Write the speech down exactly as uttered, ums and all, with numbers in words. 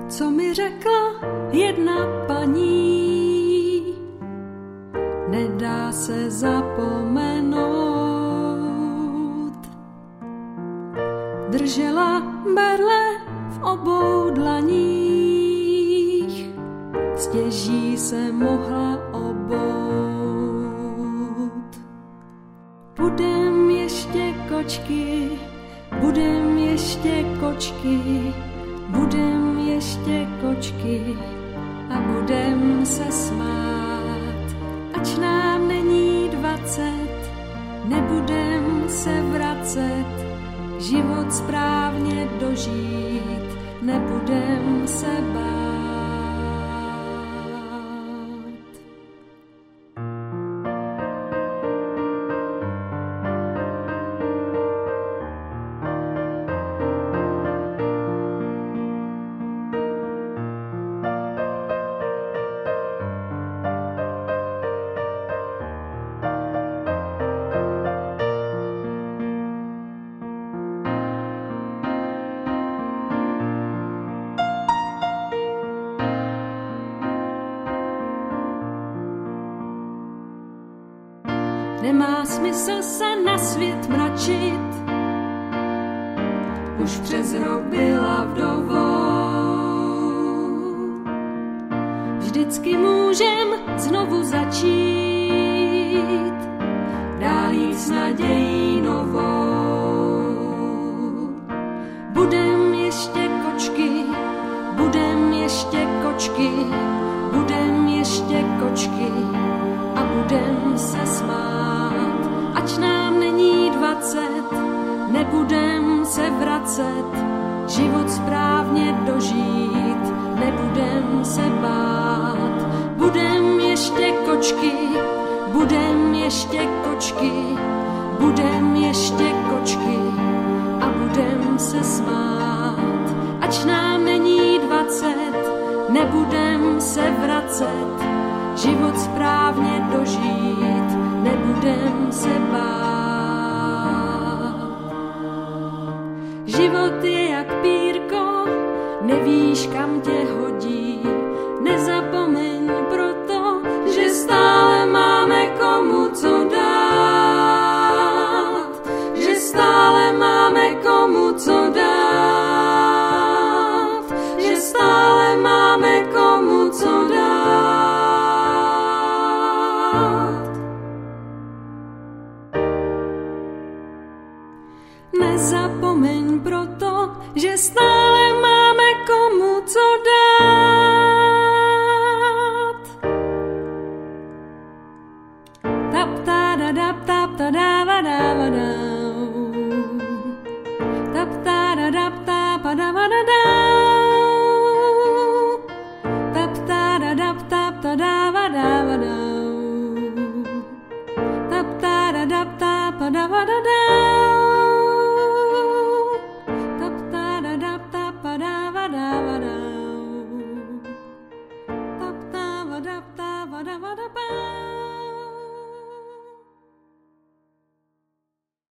co mi řekla jedna paní, nedá se zapomenout. Držela berle v obou dlaních, stěží se mohla obout. Budem ještě kočky, budem ještě kočky, budem ještě kočky a budem se smát. Ač nám není dvacet, nebudem se vracet, život správně dožít, nebudem se bát. Nemá smysl se na svět mračit, už přes rok byla vdovou. Vždycky můžem znovu začít, dál jít s nadějí novou. Budem ještě kočky, budem ještě kočky, budem ještě kočky a budem se smát. Ač nám není dvacet, nebudem se vracet, život správně dožít, nebudem se bát. Budem ještě kočky, budem ještě kočky, budem ještě kočky a budem se smát. Ač nám není dvacet, nebudem se vracet, život správně dožít, nebudem se bát. Život je jak pírko, nevíš, kam tě hodí. Nezapomeň proto, že stále máme komu co dát. Že stále máme komu co dát. Že stále máme komu co dát. Nezapomeň proto, že stále máme komu co dát. Tap ta da dap tap ta dava dava dau. Tap ta da dap tap a dava da dau. Tap ta da dap tap ta dava dava dau. Tap ta da dap tap a dava da dau.